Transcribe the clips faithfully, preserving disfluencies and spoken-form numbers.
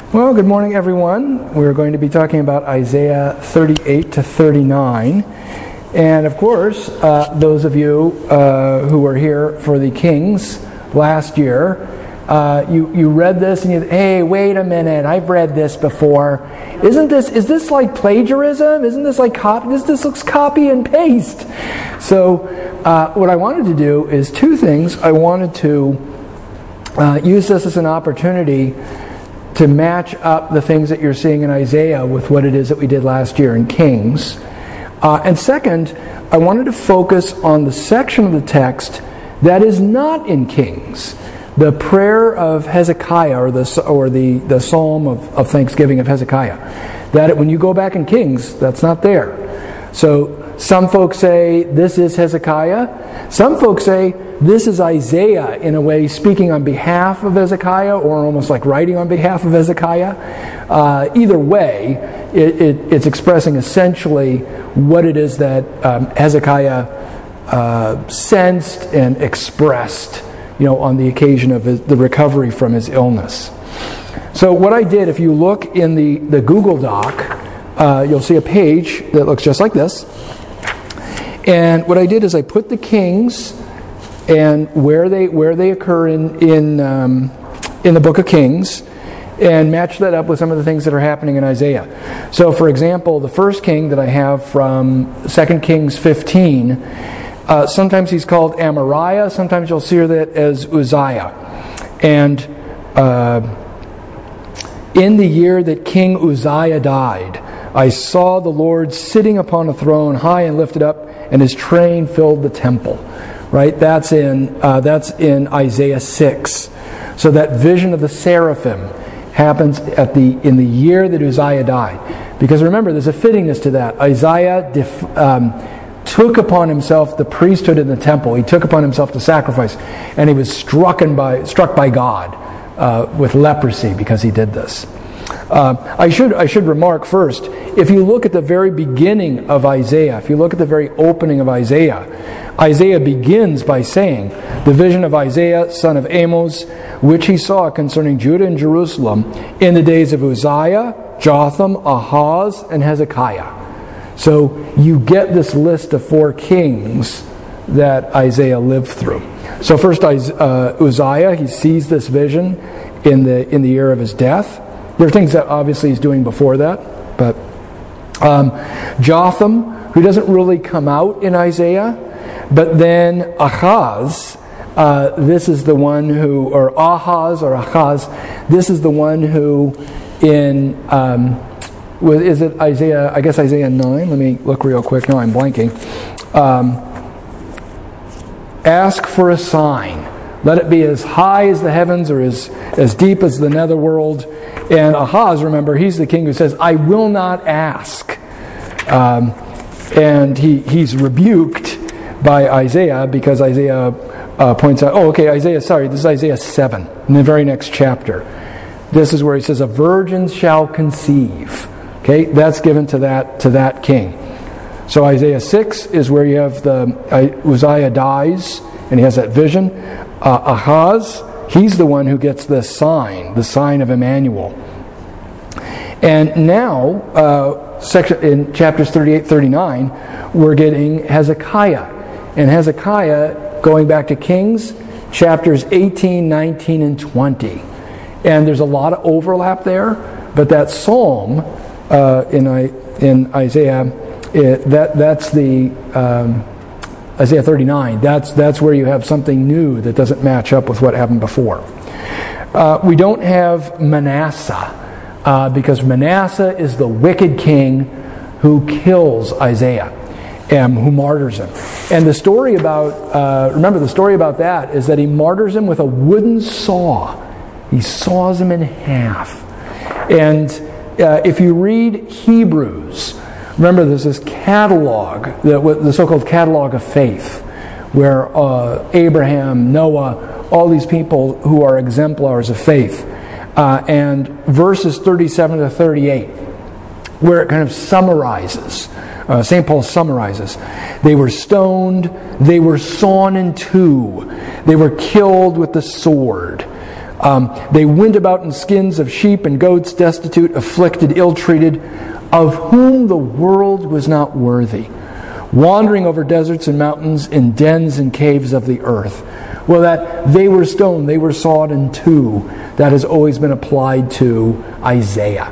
Well, good morning, everyone. We're going to be talking about Isaiah thirty-eight to thirty-nine. And of course, uh, those of you uh, who were here for the Kings last year, uh, you, you read this and you, hey, wait a minute, I've read this before. Isn't this, is this like plagiarism? Isn't this like copy? This, this looks copy and paste. So uh, what I wanted to do is two things. I wanted to uh, use this as an opportunity to match up the things that you're seeing in Isaiah with what it is that we did last year in Kings. Uh, and second, I wanted to focus on the section of the text that is not in Kings, the prayer of Hezekiah, or the or the, the psalm of, of thanksgiving of Hezekiah. That when you go back in Kings, that's not there. So some folks say this is Hezekiah. Some folks say this is Isaiah, in a way speaking on behalf of Hezekiah, or almost like writing on behalf of Hezekiah. Uh, either way, it, it, it's expressing essentially what it is that um, Hezekiah uh, sensed and expressed, you know, on the occasion of his, the recovery from his illness. So what I did, if you look in the, the Google Doc, uh, you'll see a page that looks just like this. And what I did is I put the Kings and where they where they occur in in um, in the book of Kings, and match that up with some of the things that are happening in Isaiah. So, for example, the first king that I have from Second Kings fifteen, uh, sometimes he's called Amariah, sometimes you'll see that as Uzziah. And uh, in the year that King Uzziah died, I saw the Lord sitting upon a throne, high and lifted up, and his train filled the temple. Right, that's in uh, that's in Isaiah six. So that vision of the seraphim happens at the in the year that Uzziah died. Because remember, there's a fittingness to that. Isaiah def, um, took upon himself the priesthood in the temple. He took upon himself the sacrifice, and he was struck by struck by God uh, with leprosy because he did this. Uh, I should I should remark first, if you look at the very beginning of Isaiah, if you look at the very opening of Isaiah, Isaiah begins by saying, the vision of Isaiah, son of Amos, which he saw concerning Judah and Jerusalem in the days of Uzziah, Jotham, Ahaz, and Hezekiah. So you get this list of four kings that Isaiah lived through. So first uh, Uzziah, he sees this vision in the in the year of his death. There are things that obviously he's doing before that, but um, Jotham, who doesn't really come out in Isaiah, but then Ahaz, uh, this is the one who, or Ahaz or Ahaz, this is the one who in, um, is it Isaiah, I guess Isaiah nine, let me look real quick, no I'm blanking. Um, ask for a sign. Let it be as high as the heavens or as, as deep as the netherworld. And Ahaz, remember, he's the king who says, I will not ask. Um, and he he's rebuked by Isaiah because Isaiah uh, points out, oh, okay, Isaiah, sorry, this is Isaiah seven, in the very next chapter. This is where he says, a virgin shall conceive. Okay, that's given to that to that king. So Isaiah six is where you have the, uh, Uzziah dies, and he has that vision. Uh, Ahaz, he's the one who gets the sign, the sign of Emmanuel. And now, uh, section, in chapters thirty-eight, thirty-nine, we're getting Hezekiah. And Hezekiah, going back to Kings, chapters eighteen, nineteen, and twenty. And there's a lot of overlap there, but that psalm uh, in, in Isaiah, it, that that's the... Um, Isaiah thirty-nine, that's that's where you have something new that doesn't match up with what happened before. Uh, we don't have Manasseh, uh, because Manasseh is the wicked king who kills Isaiah and who martyrs him. And the story about, uh, remember the story about that is that he martyrs him with a wooden saw. He saws him in half. And uh, if you read Hebrews, remember, there's this catalog, the, the so-called catalog of faith, where uh, Abraham, Noah, all these people who are exemplars of faith, uh, and verses thirty-seven to thirty-eight, where it kind of summarizes, uh, Saint Paul summarizes, they were stoned, they were sawn in two, they were killed with the sword, Um, they went about in skins of sheep and goats, destitute, afflicted, ill-treated, of whom the world was not worthy, wandering over deserts and mountains, in dens and caves of the earth. Well, that they were stoned, they were sawed in two, that has always been applied to Isaiah.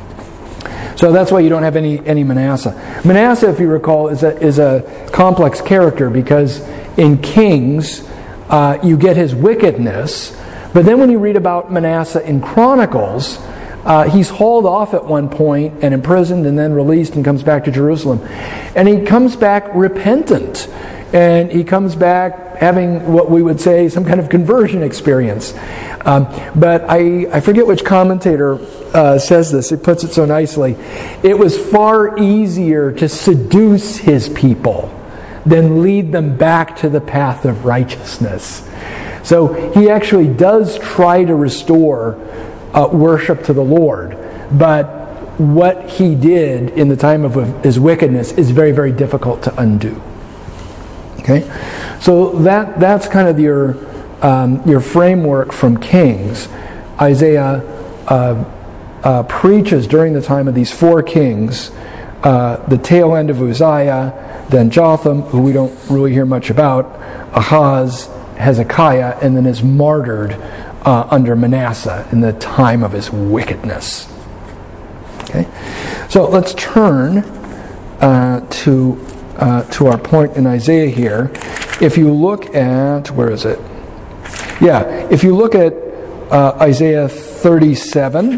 So that's why you don't have any, any Manasseh. Manasseh, if you recall, is a, is a complex character because in Kings, uh, you get his wickedness, but then when you read about Manasseh in Chronicles, uh, he's hauled off at one point and imprisoned and then released and comes back to Jerusalem. And he comes back repentant. And he comes back having what we would say some kind of conversion experience. Um, but I, I forget which commentator uh, says this. It puts it so nicely. It was far easier to seduce his people than lead them back to the path of righteousness. So he actually does try to restore uh, worship to the Lord. But what he did in the time of his wickedness is very, very difficult to undo. Okay, so that that's kind of your um, your framework from Kings. Isaiah uh, uh, preaches during the time of these four kings, uh, the tail end of Uzziah, then Jotham, who we don't really hear much about, Ahaz, Hezekiah, and then is martyred uh, under Manasseh in the time of his wickedness. Okay, so let's turn uh, to. Uh, to our point in Isaiah here. If you look at, where is it? Yeah, if you look at uh, Isaiah thirty-seven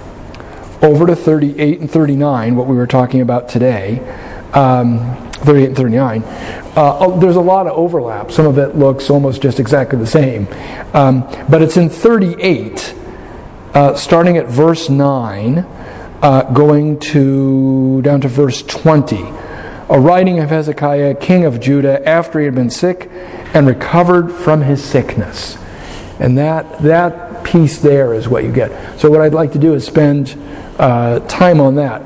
over to thirty-eight and thirty-nine, what we were talking about today, um, thirty-eight and thirty-nine, uh, there's a lot of overlap. Some of it looks almost just exactly the same. Um, but it's in thirty-eight, uh, starting at verse nine, uh, going to down to verse twenty. A writing of Hezekiah, king of Judah, after he had been sick and recovered from his sickness. And that that piece there is what you get. So what I'd like to do is spend uh, time on that.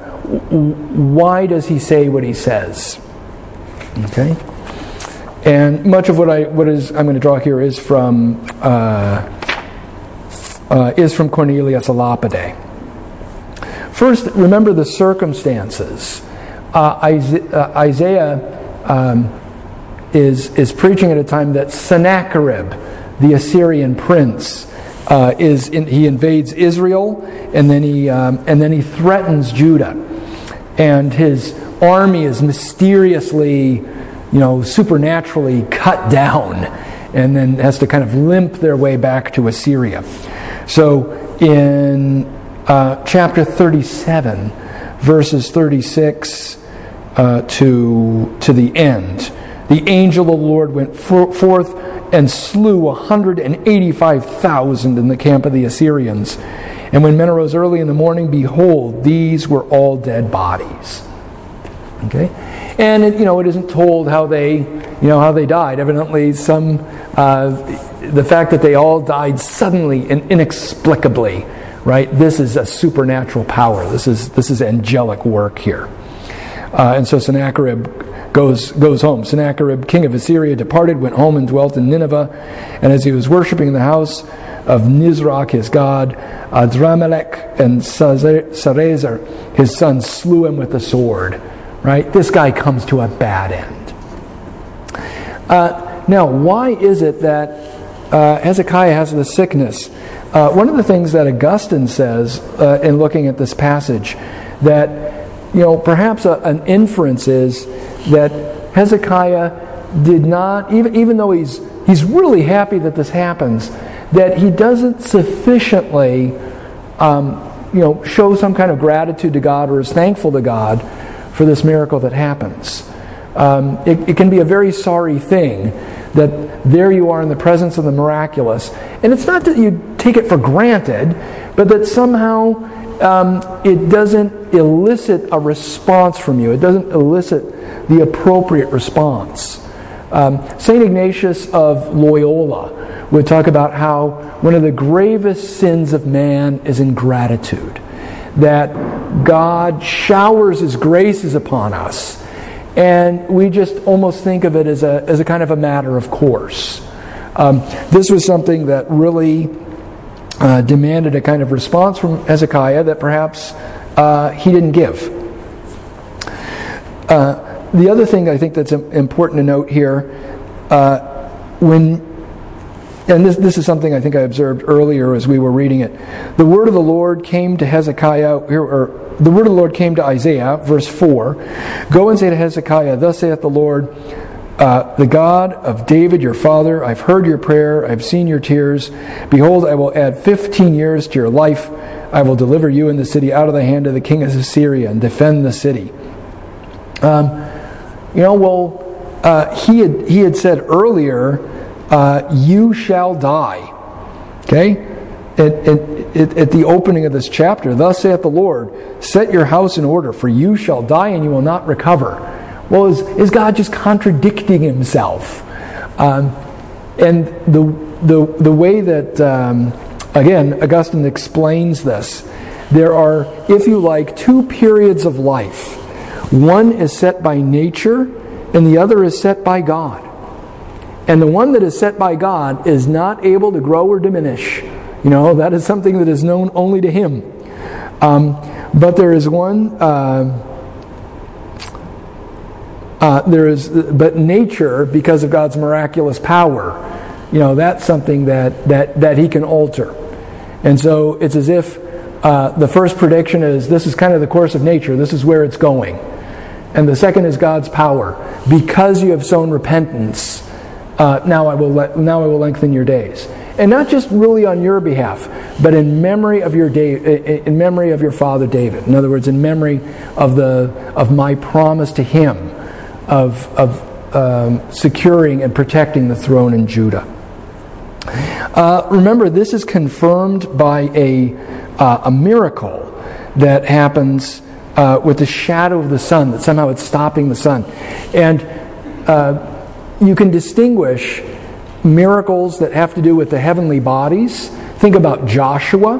Why does he say what he says? Okay, and much of what I what is I'm going to draw here is from uh, uh, is from Cornelius a Lapide. First, remember the circumstances. Uh, Isaiah, Isaiah um, is is preaching at a time that Sennacherib, the Assyrian prince, uh, is in, he invades Israel, and then he um, and then he threatens Judah, and his army is mysteriously, you know, supernaturally cut down, and then has to kind of limp their way back to Assyria. So in uh, chapter thirty-seven, verses thirty-six uh, to to the end, the angel of the Lord went for, forth and slew one hundred eighty-five thousand in the camp of the Assyrians. And when men arose early in the morning, behold, these were all dead bodies. Okay, and it, you know it isn't told how they you know how they died. Evidently, some uh, the fact that they all died suddenly and inexplicably. Right, this is a supernatural power. This is this is angelic work here. Uh, and so Sennacherib goes goes home. Sennacherib, king of Assyria, departed, went home and dwelt in Nineveh. And as he was worshiping in the house of Nisroch, his god, Adramelech and Sarezer, his son, slew him with the sword. Right, this guy comes to a bad end. Uh, now, why is it that uh, Hezekiah has the sickness? Uh, one of the things that Augustine says uh, in looking at this passage, that you know perhaps a, an inference is that Hezekiah did not, even even though he's he's really happy that this happens, that he doesn't sufficiently um, you know show some kind of gratitude to God or is thankful to God for this miracle that happens. Um, it, it can be a very sorry thing that there you are in the presence of the miraculous. And it's not that you take it for granted, but that somehow um, it doesn't elicit a response from you. It doesn't elicit the appropriate response. Um, Saint Ignatius of Loyola would talk about how one of the gravest sins of man is ingratitude. That God showers His graces upon us, and we just almost think of it as a as a kind of a matter of course. Um, this was something that really uh, demanded a kind of response from Hezekiah that perhaps uh, he didn't give. Uh, the other thing I think that's important to note here, uh, when, and this, this is something I think I observed earlier as we were reading it, the word of the Lord came to Hezekiah, or the word of the Lord came to Isaiah, verse four, "Go and say to Hezekiah, thus saith the Lord, Uh, the God of David your father, I've heard your prayer, I've seen your tears. Behold, I will add fifteen years to your life. I will deliver you and the city out of the hand of the king of Assyria and defend the city." Um, you know, well, uh, he had he had said earlier, uh, "You shall die." Okay, at, at, at the opening of this chapter, "Thus saith the Lord, set your house in order, for you shall die and you will not recover." Well, is, is God just contradicting himself? Um, and the, the, the way that, um, again, Augustine explains this, there are, if you like, two periods of life. One is set by nature, and the other is set by God. And the one that is set by God is not able to grow or diminish. You know, that is something that is known only to Him. Um, but there is one... Uh, Uh, there is, but nature, because of God's miraculous power, you know, that's something that that that He can alter, and so it's as if uh, the first prediction is this is kind of the course of nature, this is where it's going, and the second is God's power. Because you have sown repentance, uh, now I will le- now I will lengthen your days, and not just really on your behalf, but in memory of your day, in memory of your father David. In other words, in memory of the of my promise to him. Of, of um, securing and protecting the throne in Judah. Uh, remember, this is confirmed by a uh, a miracle that happens uh, with the shadow of the sun, that somehow it's stopping the sun. And uh, you can distinguish miracles that have to do with the heavenly bodies. Think about Joshua.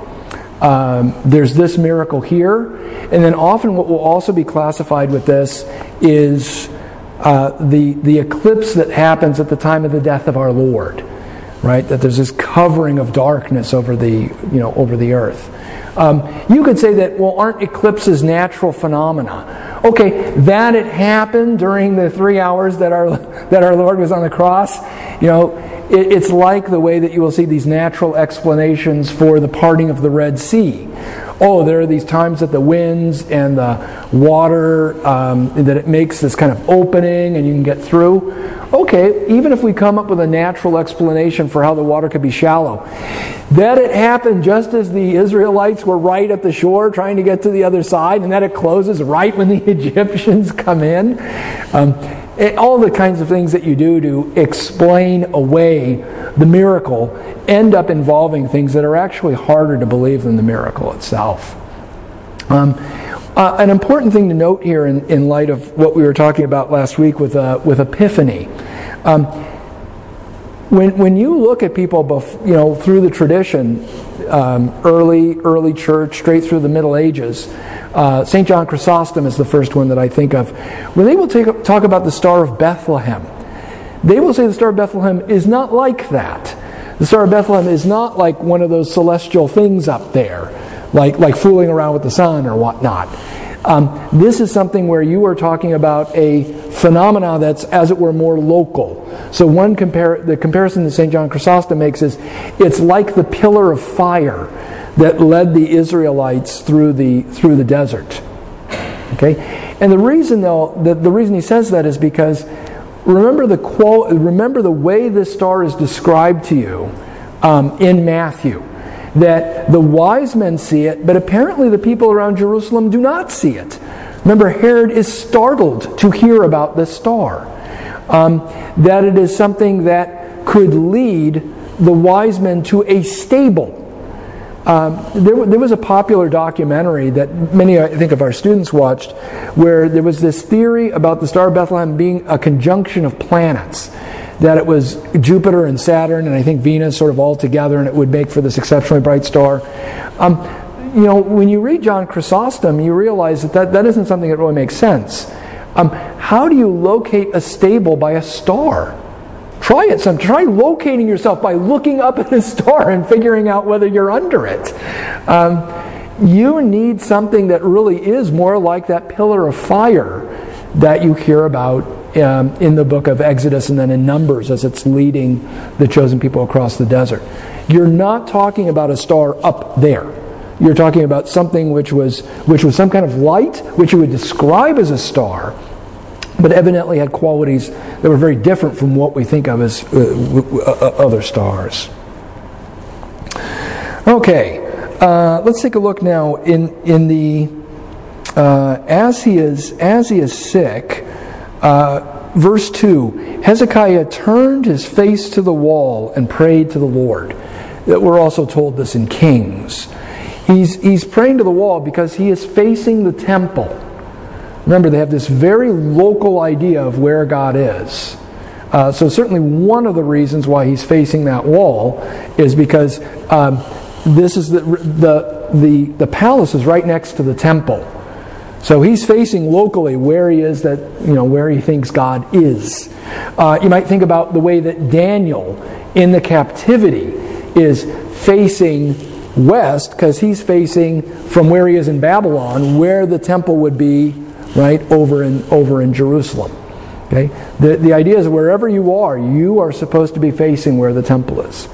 Um, there's this miracle here. And then often what will also be classified with this is uh, the the eclipse that happens at the time of the death of our Lord, right? That there's this covering of darkness over the you know over the earth. Um, you could say that, well, aren't eclipses natural phenomena? Okay, that it happened during the three hours that our that our Lord was on the cross. You know, it, it's like the way that you will see these natural explanations for the parting of the Red Sea. Oh, there are these times that the winds and the water, um, that it makes this kind of opening and you can get through. Okay, even if we come up with a natural explanation for how the water could be shallow, that it happened just as the Israelites were right at the shore trying to get to the other side, and that it closes right when the Egyptians come in. Um, it, all the kinds of things that you do to explain away the miracle end up involving things that are actually harder to believe than the miracle itself. Um, uh, an important thing to note here in, in light of what we were talking about last week with uh, with Epiphany. Um, when when you look at people, bef- you know, through the tradition, um, early early church, straight through the Middle Ages, uh, Saint John Chrysostom is the first one that I think of. When they will take, talk about the Star of Bethlehem, they will say the Star of Bethlehem is not like that. The Star of Bethlehem is not like one of those celestial things up there, like like fooling around with the sun or whatnot. Um, this is something where you are talking about a phenomena that's, as it were, more local. So one compare the comparison that Saint John Chrysostom makes is it's like the pillar of fire that led the Israelites through the through the desert. Okay, and the reason though the, the reason he says that is because remember the qual remember the way this star is described to you um, in Matthew. That the wise men see it, but apparently the people around Jerusalem do not see it. Remember, Herod is startled to hear about this star. Um, that it is something that could lead the wise men to a stable. Um, there, there was a popular documentary that many, I think, of our students watched, where there was this theory about the Star of Bethlehem being a conjunction of planets. That it was Jupiter and Saturn and I think Venus sort of all together, and it would make for this exceptionally bright star. Um, you know, when you read John Chrysostom, you realize that that, that isn't something that really makes sense. Um, how do you locate a stable by a star? Try it some. Try locating yourself by looking up at a star and figuring out whether you're under it. Um, you need something that really is more like that pillar of fire that you hear about um, in the book of Exodus and then in Numbers as it's leading the chosen people across the desert. You're not talking about a star up there. You're talking about something which was which was some kind of light, which you would describe as a star, but evidently had qualities that were very different from what we think of as uh, w- uh, other stars. Okay, uh, let's take a look now in in the uh, as he is as he is sick. Uh, verse two: Hezekiah turned his face to the wall and prayed to the Lord. That we're also told this in Kings. He's he's praying to the wall because he is facing the temple. Remember, they have this very local idea of where God is. Uh, so certainly one of the reasons why he's facing that wall is because um, this is the, the the the palace is right next to the temple. So he's facing locally where he is, that you know where he thinks God is. Uh, you might think about the way that Daniel in the captivity is facing west, because he's facing from where he is in Babylon, where the temple would be, right over in over in Jerusalem. Okay, the the idea is wherever you are, you are supposed to be facing where the temple is.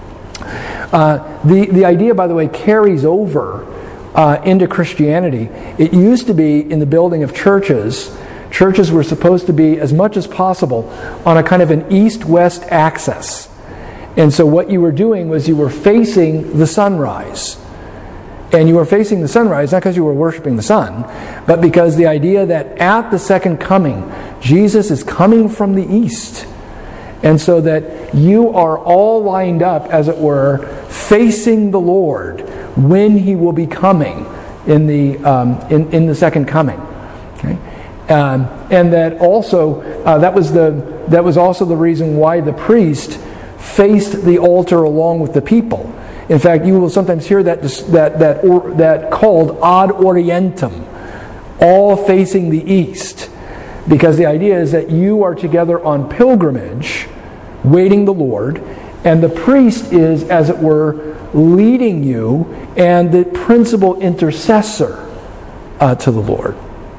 Uh, the the idea, by the way, carries over uh, into Christianity. It used to be in the building of churches. Churches were supposed to be, as much as possible, on a kind of an east-west axis. And so what you were doing was you were facing the sunrise. And you were facing the sunrise not because you were worshiping the sun, but because the idea that at the second coming, Jesus is coming from the east. And so that you are all lined up, as it were, facing the Lord when He will be coming in the um, in, in the second coming. Okay? Um, and that also uh, that was the that was also the reason why the priest faced the altar along with the people. In fact, you will sometimes hear that that that or, that called ad orientem, all facing the east, because the idea is that you are together on pilgrimage, waiting the Lord, and the priest is, as it were, leading you and the principal intercessor uh, to the Lord.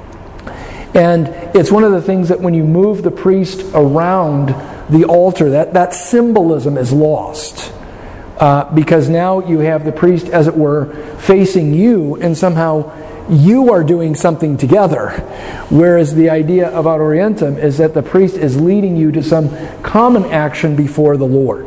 And it's one of the things that when you move the priest around the altar, that, that symbolism is lost. Uh, because now you have the priest, as it were, facing you, and somehow you are doing something together. Whereas the idea of ad orientem is that the priest is leading you to some common action before the Lord.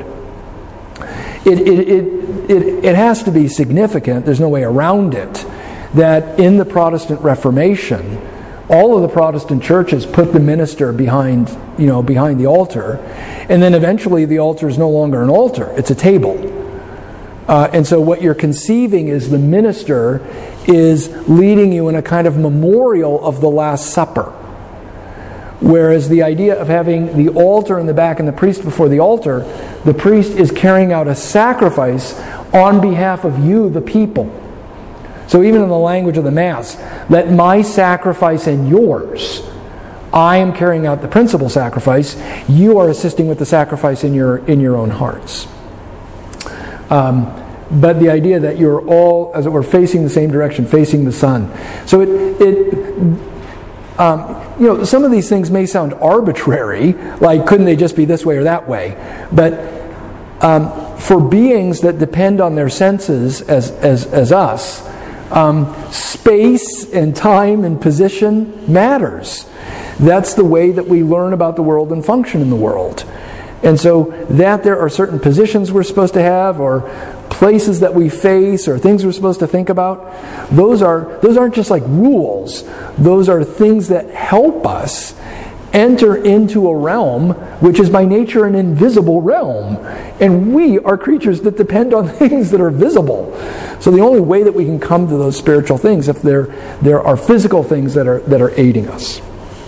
It, it, it, it, it has to be significant, there's no way around it, that in the Protestant Reformation, all of the Protestant churches put the minister behind, you know, behind the altar, and then eventually the altar is no longer an altar; it's a table. Uh, and so what you're conceiving is the minister is leading you in a kind of memorial of the Last Supper, whereas the idea of having the altar in the back and the priest before the altar, the priest is carrying out a sacrifice on behalf of you, the people. So even in the language of the Mass, let my sacrifice and yours, I am carrying out the principal sacrifice, you are assisting with the sacrifice in your in your own hearts. Um, but the idea that you're all, as it were, facing the same direction, facing the sun. So it, it um, you know, some of these things may sound arbitrary, like couldn't they just be this way or that way? But um, for beings that depend on their senses as as as us, Um, space and time and position matters. That's the way that we learn about the world and function in the world. And so that there are certain positions we're supposed to have, or places that we face, or things we're supposed to think about, those are those aren't just like rules. Those are things that help us enter into a realm which is by nature an invisible realm. And we are creatures that depend on things that are visible. So the only way that we can come to those spiritual things if there there are physical things that are that are aiding us.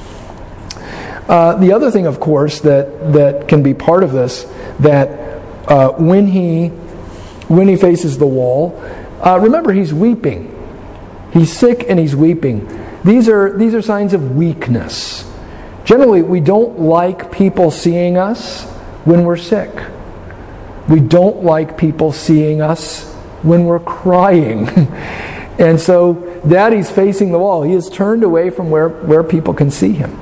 Uh, the other thing, of course, that that can be part of this, that uh, when he when he faces the wall, uh, remember he's weeping. He's sick and he's weeping. These are these are signs of weakness. Generally, we don't like people seeing us when we're sick. We don't like people seeing us when we're crying. And so Daddy's facing the wall. He is turned away from where, where people can see him.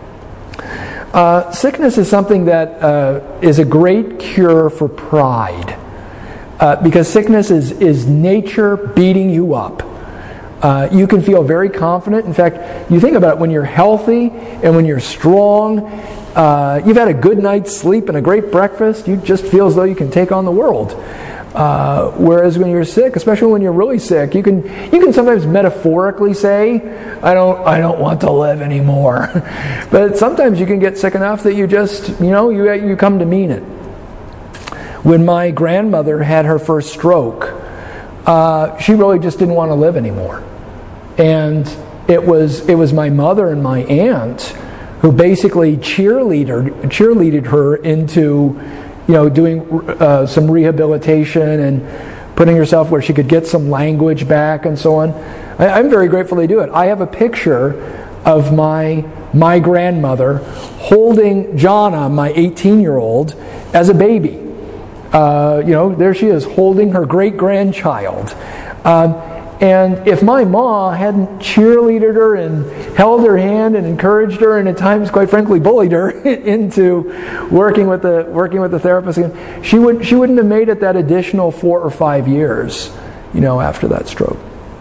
Uh, sickness is something that uh, is a great cure for pride. Uh, because sickness is, is nature beating you up. Uh, you can feel very confident. In fact, you think about it, when you're healthy and when you're strong, uh, you've had a good night's sleep and a great breakfast, you just feel as though you can take on the world. Uh, whereas when you're sick, especially when you're really sick, you can you can sometimes metaphorically say, I don't I don't want to live anymore. But sometimes you can get sick enough that you just, you know, you you come to mean it. When my grandmother had her first stroke, uh, she really just didn't want to live anymore. And it was it was my mother and my aunt who basically cheerleader, cheerleaded her into, you know, doing uh, some rehabilitation and putting herself where she could get some language back and so on. I, I'm very grateful they do it. I have a picture of my my grandmother holding Jana, my eighteen-year-old, as a baby. Uh, you know, there she is holding her great-grandchild. Um, and if my ma hadn't cheerleaded her and held her hand and encouraged her and at times, quite frankly, bullied her into working with the working with the therapist, she would she wouldn't have made it that additional four or five years, you know, after that stroke.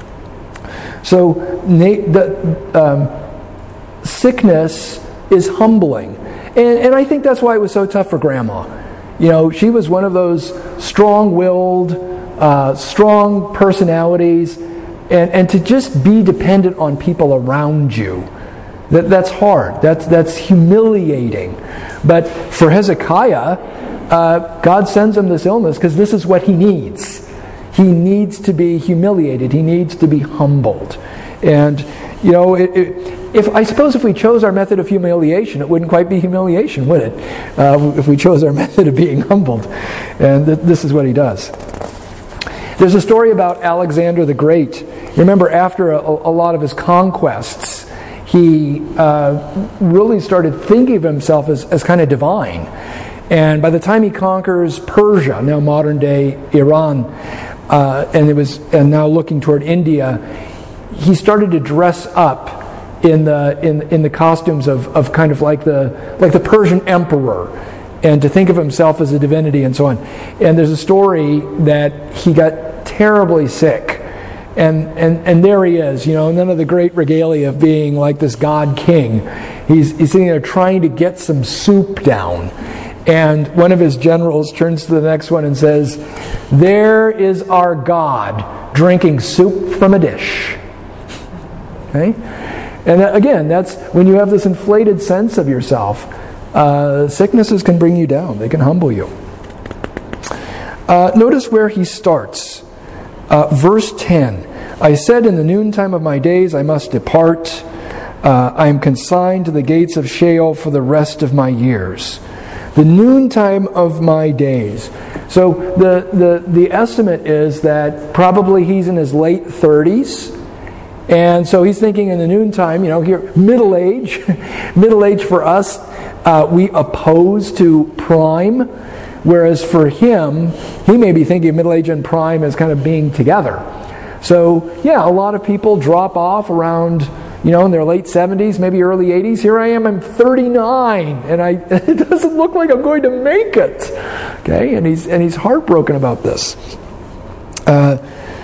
So the um, sickness is humbling, and and I think that's why it was so tough for Grandma. You know, she was one of those strong-willed, uh, strong personalities, and, and to just be dependent on people around you, that, that's hard. That's, that's humiliating. But for Hezekiah, uh, God sends him this illness because this is what he needs. He needs to be humiliated. He needs to be humbled. And, you know, it, it, if I suppose if we chose our method of humiliation, it wouldn't quite be humiliation, would it? Uh, if we chose our method of being humbled. And th- this is what he does. There's a story about Alexander the Great. Remember, after a, a lot of his conquests, he uh, really started thinking of himself as, as kind of divine. And by the time he conquers Persia, now modern-day Iran, uh, and it was and now looking toward India, he started to dress up in the in in the costumes of, of kind of like the like the Persian emperor, and to think of himself as a divinity and so on. And there's a story that he got terribly sick, and and and there he is, you know, none of the great regalia of being like this god king. He's he's sitting there trying to get some soup down, and one of his generals turns to the next one and says, "There is our god drinking soup from a dish." Okay. And again, that's when you have this inflated sense of yourself. Uh, sicknesses can bring you down. They can humble you. Uh, notice where he starts. Uh, verse ten. I said in the noontime of my days I must depart. Uh, I am consigned to the gates of Sheol for the rest of my years. The noontime of my days. So the, the, the estimate is that probably he's in his late thirties. And so he's thinking in the noontime, you know, here, middle age. Middle age for us, uh, we oppose to prime. Whereas for him, he may be thinking of middle age and prime as kind of being together. So, yeah, a lot of people drop off around, you know, in their late seventies, maybe early eighties. Here I am, I'm thirty-nine, and I it doesn't look like I'm going to make it. Okay, and he's and he's heartbroken about this. Uh,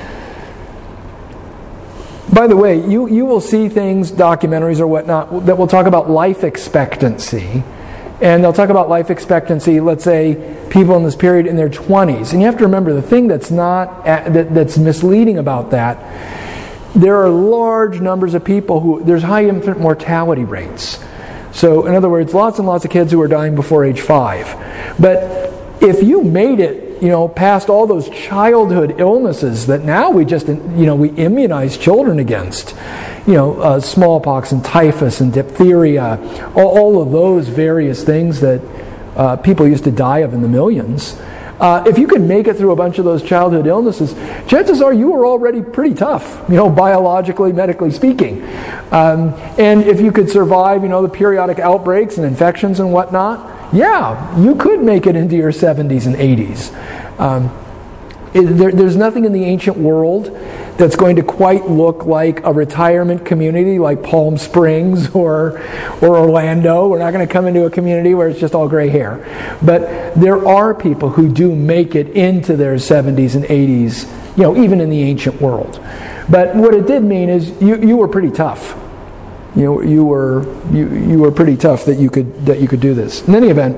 By the way, you, you will see things, documentaries or whatnot, that will talk about life expectancy. And they'll talk about life expectancy, let's say, people in this period in their twenties. And you have to remember, the thing that's not that, that's misleading about that, there are large numbers of people who, there's high infant mortality rates. So, in other words, lots and lots of kids who are dying before age five. But if you made it, you know, past all those childhood illnesses that now we just, you know, we immunize children against, you know, uh, smallpox and typhus and diphtheria, all, all of those various things that uh, people used to die of in the millions. Uh, if you could make it through a bunch of those childhood illnesses, chances are you were already pretty tough, you know, biologically, medically speaking. Um, and if you could survive, you know, the periodic outbreaks and infections and whatnot, yeah, you could make it into your seventies and eighties. Um, it, there, there's nothing in the ancient world that's going to quite look like a retirement community like Palm Springs or or Orlando. We're not going to come into a community where it's just all gray hair. But there are people who do make it into their seventies and eighties, you know, even in the ancient world. But what it did mean is you, you were pretty tough. You know, you were you, you were pretty tough that you could that you could do this. In any event,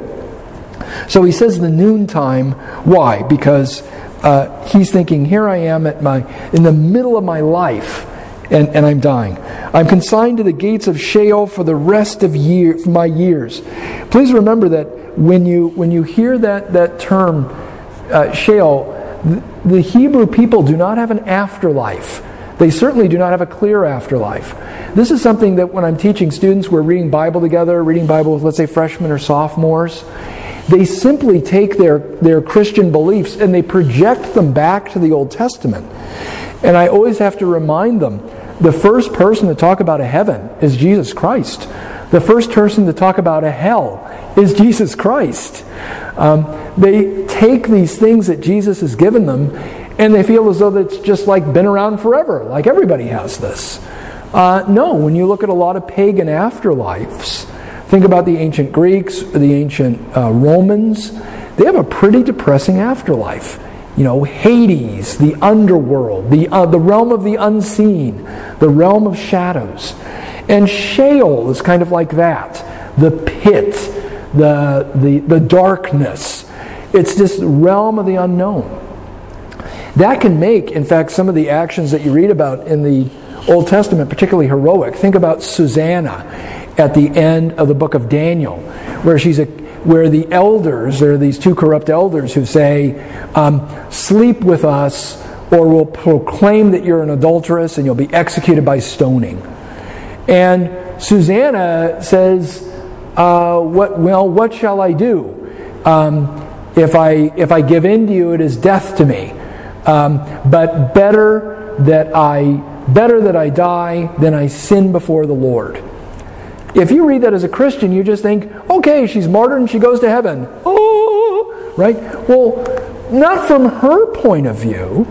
so he says the noontime. Why? Because Uh, he's thinking, here I am at my in the middle of my life, and, and I'm dying. I'm consigned to the gates of Sheol for the rest of year, my years. Please remember that when you when you hear that that term, uh, Sheol, the, the Hebrew people do not have an afterlife. They certainly do not have a clear afterlife. This is something that when I'm teaching students, we're reading Bible together, reading Bible with, let's say, freshmen or sophomores. They simply take their, their Christian beliefs and they project them back to the Old Testament. And I always have to remind them, the first person to talk about a heaven is Jesus Christ. The first person to talk about a hell is Jesus Christ. Um, they take these things that Jesus has given them and they feel as though it's just like been around forever, like everybody has this. Uh, no, when you look at a lot of pagan afterlives, think about the ancient Greeks, the ancient uh, Romans. They have a pretty depressing afterlife. You know, Hades, the underworld, the uh, the realm of the unseen, the realm of shadows. And Sheol is kind of like that. The pit, the, the, the darkness. It's this realm of the unknown. That can make, in fact, some of the actions that you read about in the Old Testament particularly heroic. Think about Susanna at the end of the book of Daniel, where she's a, where the elders, there are these two corrupt elders who say, um, sleep with us or we'll proclaim that you're an adulteress and you'll be executed by stoning. And Susanna says, uh, what, well, what shall I do? Um, if I if I give in to you, it is death to me. Um, but better that I better that I die than I sin before the Lord. If you read that as a Christian, you just think, okay, she's martyred and she goes to heaven. Oh, right? Well, not from her point of view.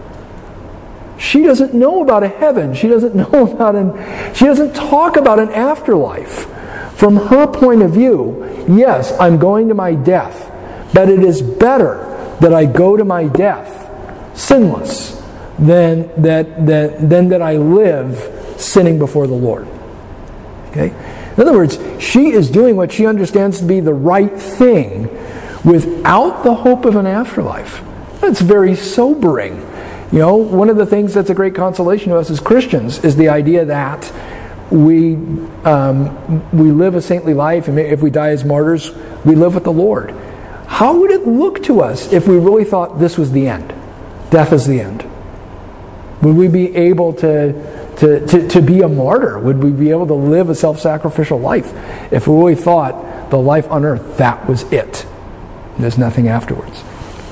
She doesn't know about a heaven. She doesn't know about an. She doesn't talk about an afterlife. From her point of view, yes, I'm going to my death, but it is better that I go to my death sinless than that than, than that I live sinning before the Lord. Okay? In other words, she is doing what she understands to be the right thing without the hope of an afterlife. That's very sobering. You know, one of the things that's a great consolation to us as Christians is the idea that we um, we live a saintly life, and if we die as martyrs, we live with the Lord. How would it look to us if we really thought this was the end? Death is the end. Would we be able to To, to, to be a martyr? Would we be able to live a self-sacrificial life if we really thought the life on earth, that was it? There's nothing afterwards.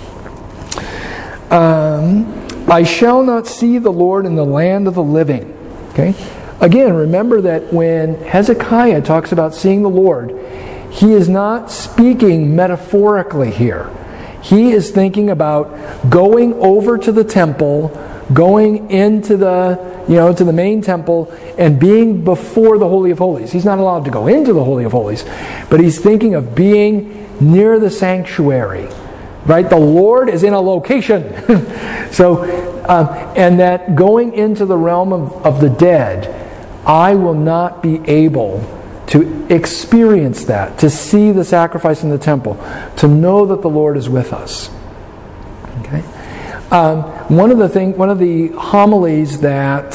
Um, I shall not see the Lord in the land of the living. Okay? Again, remember that when Hezekiah talks about seeing the Lord, he is not speaking metaphorically here. He is thinking about going over to the temple, going into the you know, to the main temple and being before the Holy of Holies. He's not allowed to go into the Holy of Holies, but he's thinking of being near the sanctuary, right? The Lord is in a location. so, um, and that going into the realm of, of the dead, I will not be able to experience that, to see the sacrifice in the temple, to know that the Lord is with us. Okay? Um, one of the thing, one of the homilies that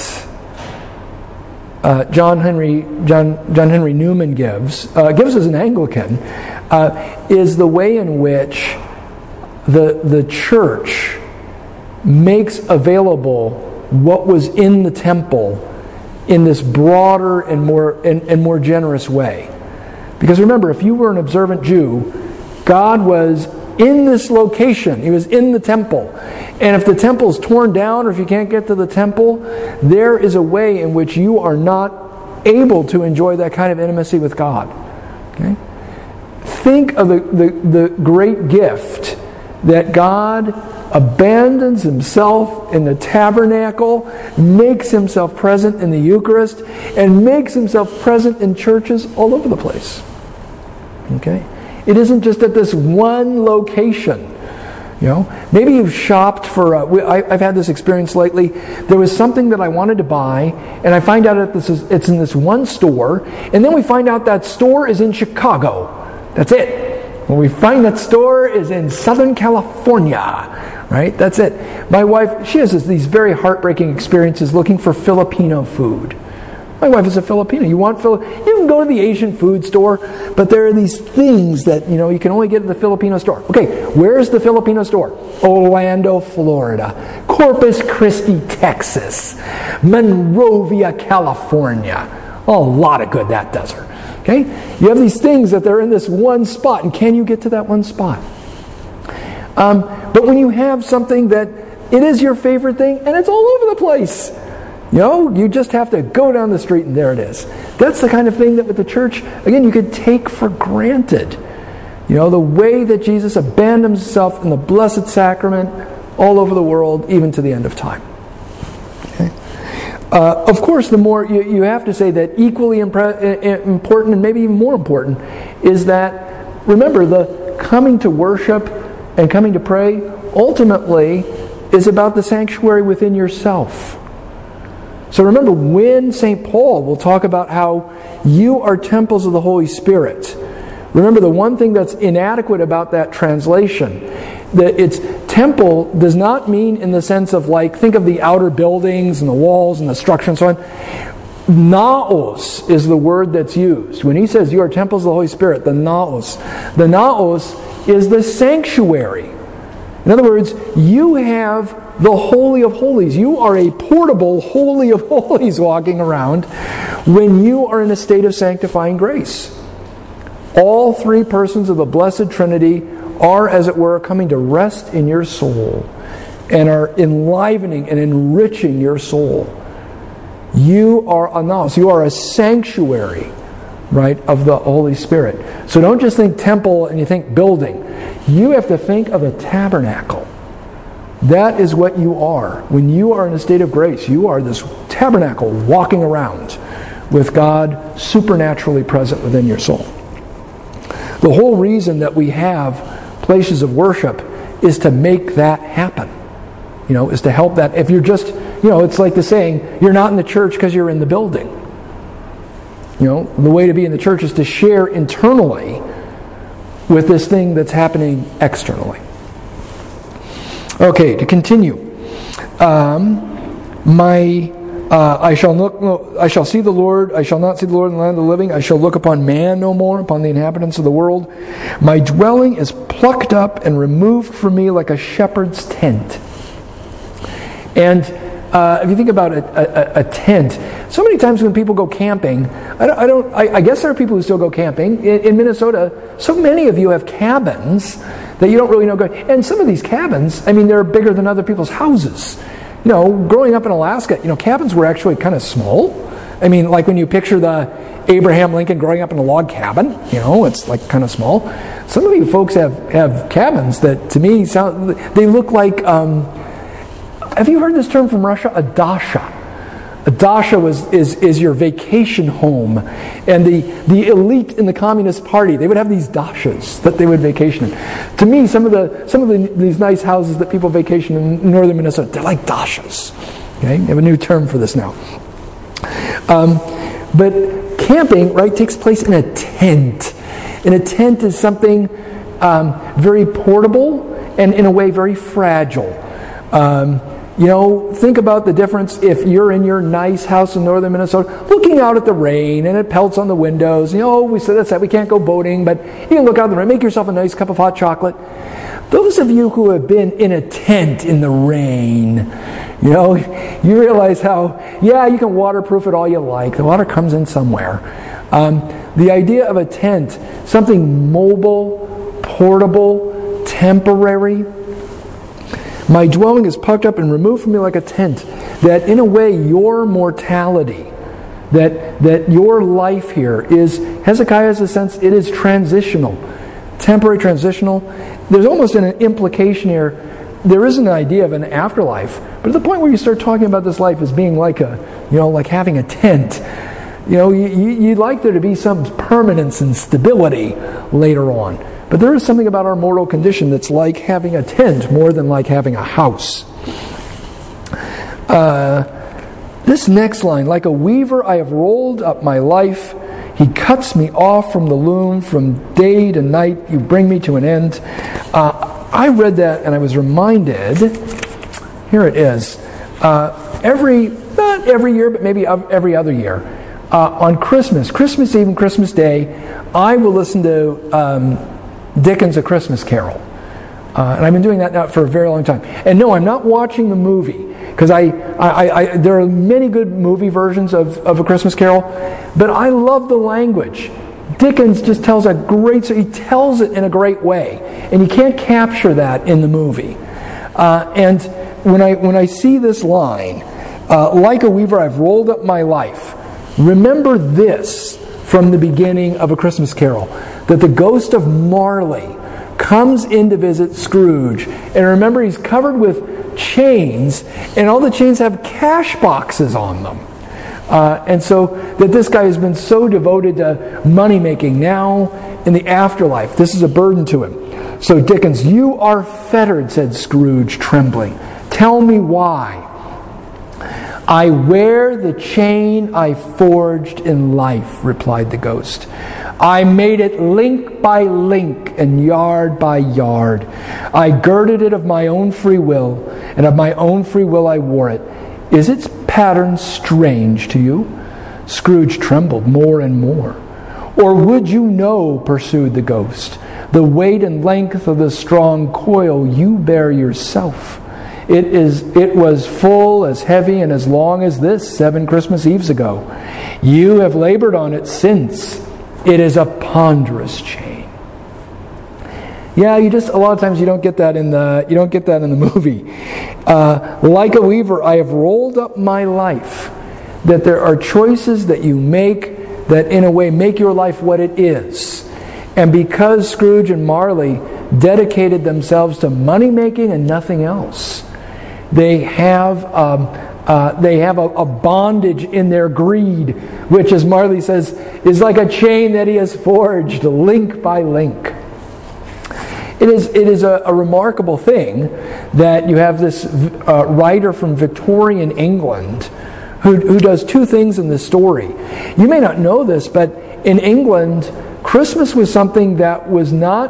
uh, John Henry John John Henry Newman gives uh, gives as an Anglican uh, is the way in which the the church makes available what was in the temple in this broader and more and, and more generous way. Because remember, if you were an observant Jew, God was in this location. He was in the temple. And if the temple is torn down, or if you can't get to the temple, there is a way in which you are not able to enjoy that kind of intimacy with God. Okay? think of the, the, the great gift that God abandons himself in the tabernacle, makes himself present in the Eucharist, and makes himself present in churches all over the place. Okay? It isn't just at this one location. You know, maybe you've shopped for, uh, I, I've had this experience lately. There was something that I wanted to buy, and I find out that this is, it's in this one store, and then we find out that store is in Chicago. That's it. When we find that store is in Southern California, right? That's it. My wife, she has this, these very heartbreaking experiences looking for Filipino food. My wife is a Filipino. You want Fili- You can go to the Asian food store, but there are these things that, you know, you can only get at the Filipino store. Okay, where's the Filipino store? Orlando, Florida. Corpus Christi, Texas. Monrovia, California. Oh, a lot of good that does her. Okay? You have these things that they're in this one spot, and can you get to that one spot? Um, but when you have something that it is your favorite thing, and it's all over the place, you know, you just have to go down the street and there it is. That's the kind of thing that with the church, again, you could take for granted. You know, the way that Jesus abandoned himself in the Blessed Sacrament all over the world, even to the end of time. Okay? Uh, of course, the more, you, you have to say that equally impre- important, and maybe even more important, is that, remember, the coming to worship and coming to pray ultimately is about the sanctuary within yourself. So remember, when Saint Paul will talk about how you are temples of the Holy Spirit, remember the one thing that's inadequate about that translation, that it's temple does not mean in the sense of like, think of the outer buildings and the walls and the structure and so on. Naos is the word that's used. When he says you are temples of the Holy Spirit, the naos. The naos is the sanctuary. In other words, you have the Holy of Holies. You are a portable Holy of Holies walking around when you are in a state of sanctifying grace. All three persons of the Blessed Trinity are, as it were, coming to rest in your soul and are enlivening and enriching your soul. You are a naos. You are a sanctuary, right, of the Holy Spirit. So don't just think temple and you think building. You have to think of a tabernacle. That is what you are. When you are in a state of grace, you are this tabernacle walking around with God supernaturally present within your soul. The whole reason that we have places of worship is to make that happen. You know, is to help that. If you're just, you know, it's like the saying, you're not in the church because you're in the building. You know, the way to be in the church is to share internally with this thing that's happening externally. Okay, to continue. Um, my, uh, I shall look. No, I shall see the Lord. I shall not see the Lord in the land of the living. I shall look upon man no more, upon the inhabitants of the world. My dwelling is plucked up and removed from me like a shepherd's tent. And uh, if you think about a, a, a tent, so many times when people go camping, I don't. I, don't, I, I guess there are people who still go camping in, in Minnesota. So many of you have cabins that you don't really know. And some of these cabins, I mean, they're bigger than other people's houses. You know, growing up in Alaska, you know, cabins were actually kind of small. I mean, like when you picture the Abraham Lincoln growing up in a log cabin, you know, it's like kind of small. Some of you folks have, have cabins that to me sound, they look like, um, have you heard this term from Russia? A dasha. A dasha was, is, is your vacation home. And the, the elite in the Communist Party, they would have these dashas that they would vacation in. To me, some of the some of the, these nice houses that people vacation in northern Minnesota, they're like dashas. Okay? They have a new term for this now. Um, but camping, right, takes place in a tent. And a tent is something um, very portable and in a way very fragile. Um, You know, think about the difference if you're in your nice house in northern Minnesota, looking out at the rain and it pelts on the windows. You know, we said that's that we can't go boating, but you can look out at the rain, make yourself a nice cup of hot chocolate. Those of you who have been in a tent in the rain, you know, you realize how, yeah, you can waterproof it all you like. The water comes in somewhere. Um, the idea of a tent, something mobile, portable, temporary. My dwelling is pucked up and removed from me like a tent, that in a way your mortality, that that your life here is, Hezekiah has a sense, it is transitional. temporary, transitional. There's almost an implication here. There is an idea of an afterlife, but at the point where you start talking about this life as being like a, you know, like having a tent, you know, you, you'd like there to be some permanence and stability later on. But there is something about our mortal condition that's like having a tent more than like having a house. Uh, this next line, like a weaver I have rolled up my life. He cuts me off from the loom. From day to night you bring me to an end. Uh, I read that and I was reminded, here it is, uh, every, not every year, but maybe every other year, uh, on Christmas, Christmas Eve and Christmas Day, I will listen to um, Dickens' A Christmas Carol. Uh, and I've been doing that now for a very long time. And no, I'm not watching the movie, because I, I, I, there are many good movie versions of, of A Christmas Carol, but I love the language. Dickens just tells a great, he tells it in a great way, and you can't capture that in the movie. Uh, and when I when I see this line, uh, like a weaver I've rolled up my life, remember this from the beginning of A Christmas Carol, that the ghost of Marley comes in to visit Scrooge, and remember he's covered with chains, and all the chains have cash boxes on them. Uh, and so that this guy has been so devoted to money making now in the afterlife. This is a burden to him. So Dickens, you are fettered, said Scrooge, trembling. Tell me why. I wear the chain I forged in life, replied the ghost. I made it link by link and yard by yard. I girded it of my own free will, and of my own free will I wore it. Is its pattern strange to you? Scrooge trembled more and more. Or would you know, pursued the ghost, the weight and length of the strong coil you bear yourself? It is. It was full, as heavy, and as long as this seven Christmas Eves ago. You have labored on it since. It is a ponderous chain. Yeah, you just a lot of times you don't get that in the you don't get that in the movie. Uh, like a weaver, I have rolled up my life. That there are choices that you make that, in a way, make your life what it is. And because Scrooge and Marley dedicated themselves to money making and nothing else, they have um, uh, they have a, a bondage in their greed, which, as Marley says, is like a chain that he has forged, link by link. It is it is a, a remarkable thing that you have this uh, writer from Victorian England who, who does two things in this story. You may not know this, but in England, Christmas was something that was not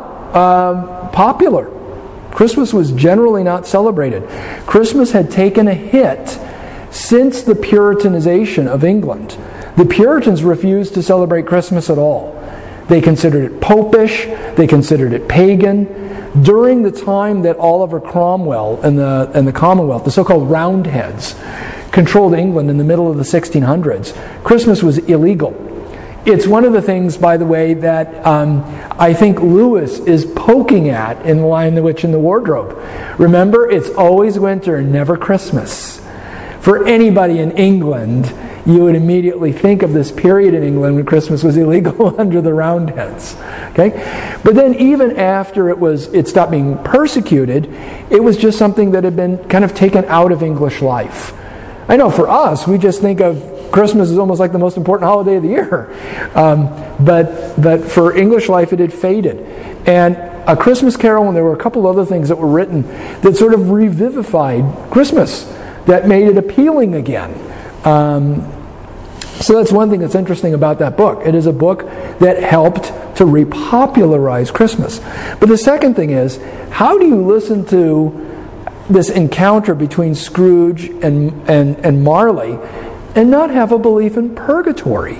um, popular. Christmas was generally not celebrated. Christmas had taken a hit since the Puritanization of England. The Puritans refused to celebrate Christmas at all. They considered it popish. They considered it pagan. During the time that Oliver Cromwell and the, and the Commonwealth, the so-called Roundheads, controlled England in the middle of the sixteen hundreds, Christmas was illegal. It's one of the things, by the way, that um, I think Lewis is poking at in The Lion, the Witch, and the Wardrobe. Remember, it's always winter, never Christmas. For anybody in England, you would immediately think of this period in England when Christmas was illegal under the Roundheads. Okay? But then even after it was it stopped being persecuted, it was just something that had been kind of taken out of English life. I know for us, we just think of Christmas as almost like the most important holiday of the year. Um, but but for English life, it had faded. And A Christmas Carol, and there were a couple other things that were written that sort of revivified Christmas, that made it appealing again. Um, so that's one thing that's interesting about that book. It is a book that helped to repopularize Christmas. But the second thing is, how do you listen to this encounter between Scrooge and, and, and Marley and not have a belief in purgatory?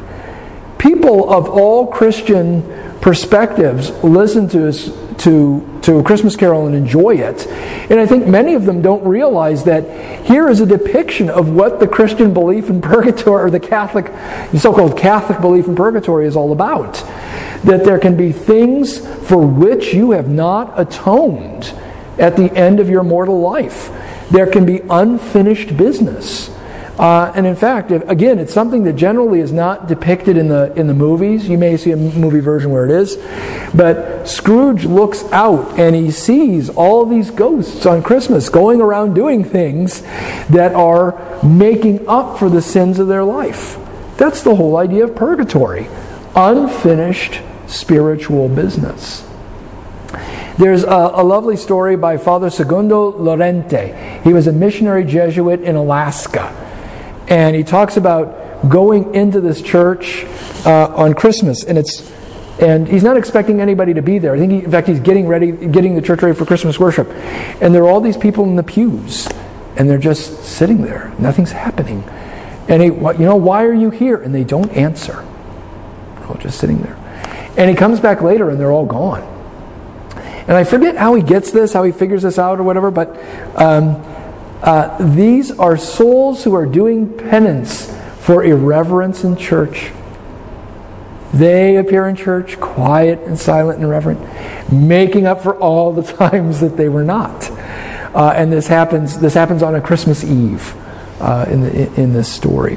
People of all Christian perspectives listen to us, to to A Christmas Carol and enjoy it. And I think many of them don't realize that here is a depiction of what the Christian belief in purgatory, or the Catholic, the so-called Catholic belief in purgatory, is all about. That there can be things for which you have not atoned at the end of your mortal life. There can be unfinished business. Uh, and in fact, if, again, it's something that generally is not depicted in the in the movies. You may see a movie version where it is. But Scrooge looks out and he sees all these ghosts on Christmas going around doing things that are making up for the sins of their life. That's the whole idea of purgatory. Unfinished spiritual business. There's a, a lovely story by Father Segundo Lorente. He was a missionary Jesuit in Alaska. And he talks about going into this church uh, on Christmas, and it's and he's not expecting anybody to be there. I think, he, in fact, he's getting ready, getting the church ready for Christmas worship, and there are all these people in the pews, and they're just sitting there. Nothing's happening, and he, you know, why are you here? And they don't answer. They're all just sitting there, and he comes back later, and they're all gone. And I forget how he gets this, how he figures this out, or whatever, but. Um, Uh, these are souls who are doing penance for irreverence in church. They appear in church quiet and silent and reverent, making up for all the times that they were not. Uh, and this happens. This happens on a Christmas Eve uh, in the, in this story.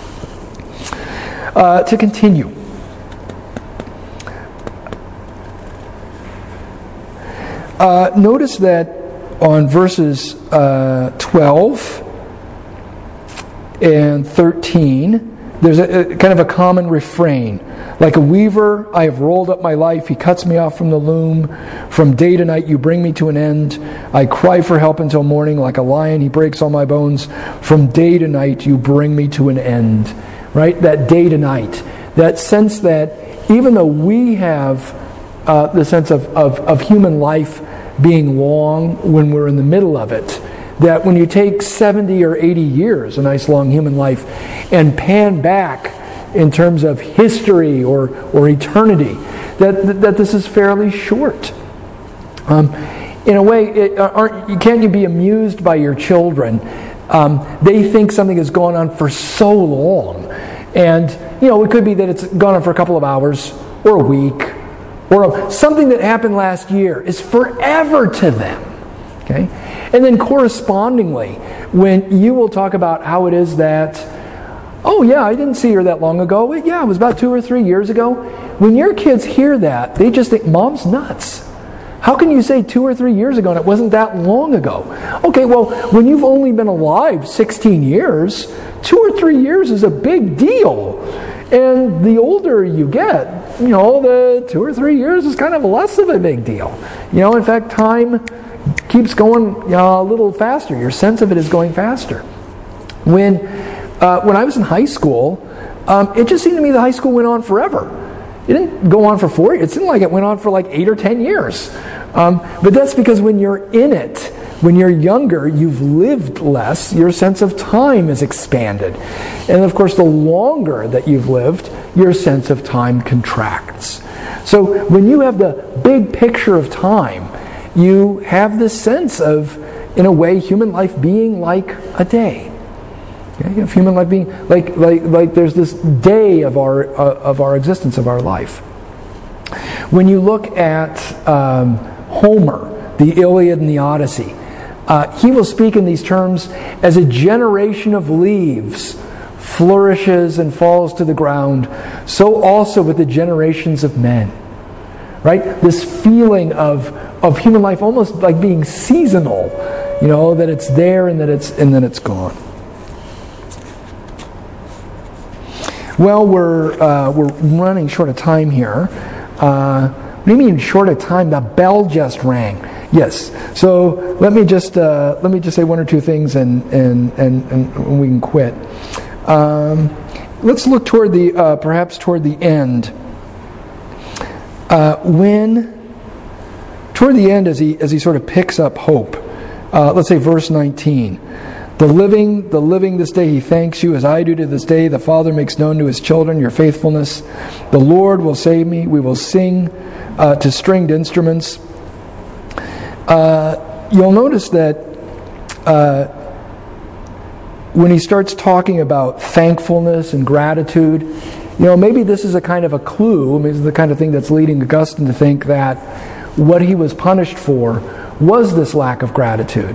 Uh, to continue. Uh, notice that on verses uh, twelve and thirteen, there's a, a kind of a common refrain. Like a weaver, I have rolled up my life. He cuts me off from the loom. From day to night, you bring me to an end. I cry for help until morning. Like a lion, he breaks all my bones. From day to night, you bring me to an end. Right? That day to night. That sense that even though we have uh, the sense of, of, of human life being long when we're in the middle of it, that when you take seventy or eighty years, a nice long human life, and pan back in terms of history or, or eternity, that, that this is fairly short. Um, in a way, it, aren't, can't you be amused by your children? Um, they think something has gone on for so long. And, you know, it could be that it's gone on for a couple of hours or a week, or something that happened last year is forever to them. Okay? And then correspondingly, when you will talk about how it is that, oh yeah, I didn't see her that long ago. Yeah, it was about two or three years ago. When your kids hear that, they just think, Mom's nuts. How can you say two or three years ago and it wasn't that long ago? Okay, well, when you've only been alive sixteen years, two or three years is a big deal. And the older you get, you know, the two or three years is kind of less of a big deal. You know, in fact, time keeps going you know, a little faster. Your sense of it is going faster. When uh, when I was in high school, um, it just seemed to me that high school went on forever. It didn't go on for four years. It seemed like it went on for like eight or ten years. Um, but that's because when you're in it, when you're younger, you've lived less. Your sense of time is expanded. And of course, the longer that you've lived, your sense of time contracts. So when you have the big picture of time, you have this sense of, in a way, human life being like a day. Okay? Of human life being like like like there's this day of our uh, of our existence, of our life. When you look at um, Homer, the Iliad and the Odyssey, Uh, he will speak in these terms as a generation of leaves flourishes and falls to the ground, so also with the generations of men. Right? This feeling of, of human life almost like being seasonal, you know, that it's there and that it's and then it's gone. Well, we're uh, we're running short of time here. Uh, what do you mean short of time? The bell just rang. Yes. So let me just uh, let me just say one or two things, and and and, and we can quit. Um, let's look toward the uh, perhaps toward the end. Uh, when toward the end, as he as he sort of picks up hope. Uh, let's say verse nineteen. The living, the living this day, he thanks you as I do to this day. The Father makes known to his children your faithfulness. The Lord will save me. We will sing uh, to stringed instruments. Uh, you'll notice that uh, when he starts talking about thankfulness and gratitude, you know, maybe this is a kind of a clue. Maybe this is the kind of thing that's leading Augustine to think that what he was punished for was this lack of gratitude.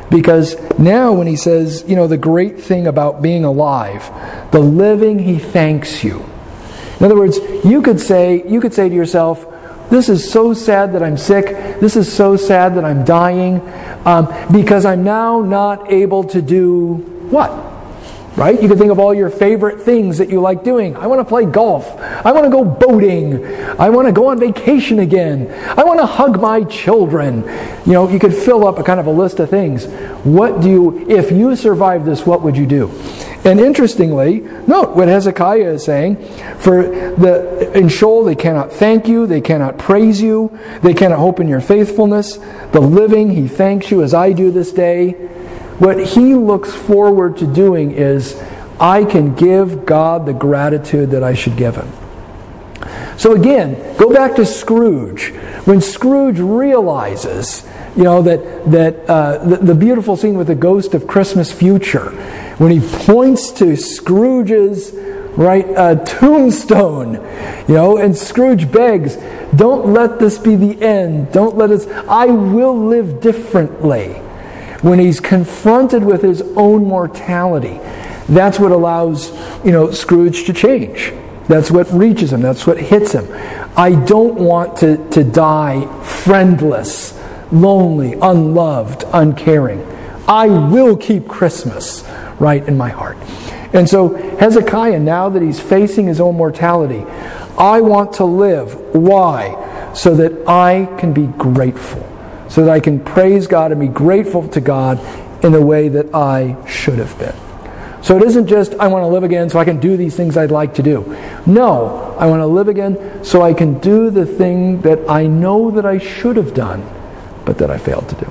Because now when he says, you know, the great thing about being alive, the living, he thanks you. In other words, you could say, you could say to yourself, this is so sad that I'm sick. This is so sad that I'm dying um, because I'm now not able to do what? Right? You can think of all your favorite things that you like doing. I want to play golf. I want to go boating. I want to go on vacation again. I want to hug my children. You know, you could fill up a kind of a list of things. What do you, if you survive this, what would you do? And interestingly, note what Hezekiah is saying. For the in Sheol they cannot thank you, they cannot praise you, they cannot hope in your faithfulness. The living, he thanks you as I do this day. What he looks forward to doing is, I can give God the gratitude that I should give him. So again, go back to Scrooge. When Scrooge realizes, you know, that that uh, the, the beautiful scene with the ghost of Christmas future, when he points to Scrooge's right uh, tombstone, you know, and Scrooge begs, "Don't let this be the end. Don't let us. I will live differently." When he's confronted with his own mortality, that's what allows, you know, Scrooge to change. That's what reaches him. That's what hits him. I don't want to, to die friendless, lonely, unloved, uncaring. I will keep Christmas right in my heart. And so Hezekiah, now that he's facing his own mortality, I want to live. Why? So that I can be grateful. So that I can praise God and be grateful to God in the way that I should have been. So it isn't just, I want to live again so I can do these things I'd like to do. No, I want to live again so I can do the thing that I know that I should have done, but that I failed to do.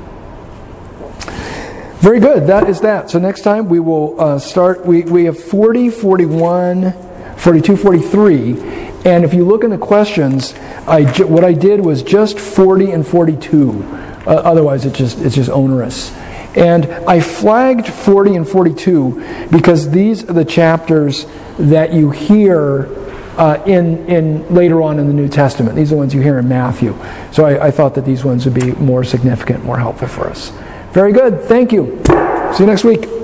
Very good, that is that. So next time we will uh, start, we, we have forty, forty-one, forty-two, forty-three. And if you look in the questions, I, what I did was just forty and forty-two. Uh, otherwise, it's just it's just onerous. And I flagged forty and forty-two because these are the chapters that you hear uh, in in later on in the New Testament. These are the ones you hear in Matthew. So I, I thought that these ones would be more significant, more helpful for us. Very good. Thank you. See you next week.